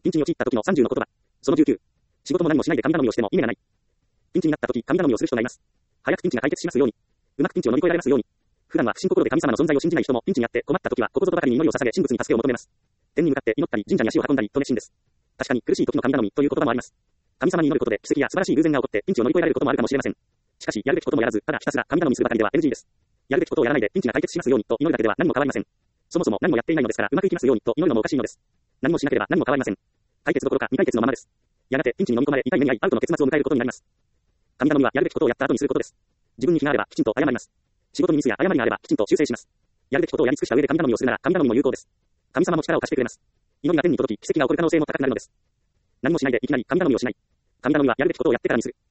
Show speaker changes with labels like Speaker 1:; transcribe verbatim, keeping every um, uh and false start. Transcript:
Speaker 1: ピンチに陥った時のさんじゅうの言葉。そのじゅうきゅう。仕事も何もしないで神頼みをしても意味がない。ピンチになった時、神頼みをする人がいます。早くピンチが解決しますように。うまくピンチを乗り越えられますように。普段は不信心で神様の存在を信じない人もピンチにあって困った時はここぞとばかりに祈りを捧げ神仏に助けを求めます。天に向かって祈ったり神社に足を運んだりと熱心です。確かに苦しい時の神頼みという言葉もあります。神様に祈ることで奇跡や素晴らしい偶然が起こってピンチを乗り越えられることもあるかもしれません。しかしやるべきこともやらず、ただひたすら神頼みするばかりでは エヌジー です。やるべきことをやらないでピンチが解決しますようにと祈るだけでは何も変わりません。そもそも何もやっていないのですからうまくいきますようにと祈るのもおかしいのです。何もしなければ何も変わりません。解決どころか未解決のままです。やがてピンチに飲み込まれ痛い目に遭いアウトの結末を迎えることになります。神頼みはやるべきことをやった後にすることです。自分に非があればきちんと謝ります。仕事にミスや誤りがあればきちんと修正します。やるべきことをやり尽くした上で神頼みをするなら神頼みも有効です。神様も力を貸してくれます。祈りが天に届き奇跡が起こる可能性も高くなるのです。何もしないでいきなり神頼みをしない。神頼みはやるべきことをやってからにする。